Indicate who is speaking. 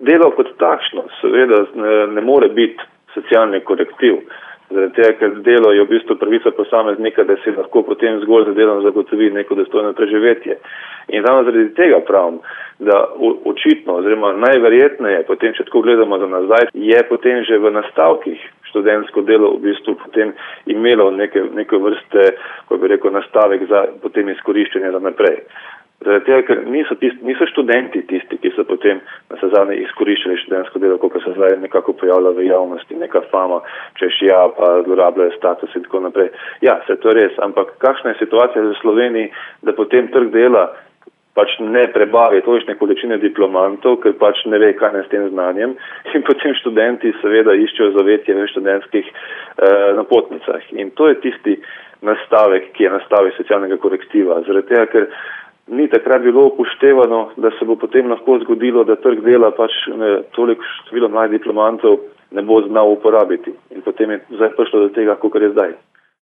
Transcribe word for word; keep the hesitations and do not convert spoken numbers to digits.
Speaker 1: delo kot takšno seveda ne, ne more biti socialni korektiv. Zaradi tega, ker delo je v bistvu pravica posameznika, da si lahko potem zgolj za delom zagotovi neko dostojno preživetje. In ravno zaradi tega pravim, da očitno, oziroma najverjetneje, potem, če tako gledamo za nazaj, je potem že v nastavkih študentsko delo v bistvu potem imelo neke, neke vrste, ko bi rekel, nastavek za potem izkoriščenje za naprej. Zaradi tega, ker niso, tisti, niso študenti tisti, ki so potem na sezadnje izkoriščali študentsko delo, kot se zdaj nekako pojavlja v javnosti, neka fama, češ ja, pa zlorabljajo status in tako naprej. Ja, se to res, ampak kakšna je situacija v Sloveniji, da potem trg dela pač ne prebavi tolikšne količine diplomantov, ker pač ne ve, kaj ne s tem znanjem, in potem študenti seveda iščejo zavetje v študentskih eh, napotnicah. In to je tisti nastavek, ki je nastavek socialnega korektiva. Zaradi tega, ker ni takrat bilo upoštevano, da se bo potem lahko zgodilo, da trg dela pač ne, toliko število mladih diplomantov ne bo znal uporabiti. In potem je zdaj prišlo do tega, kakor je zdaj.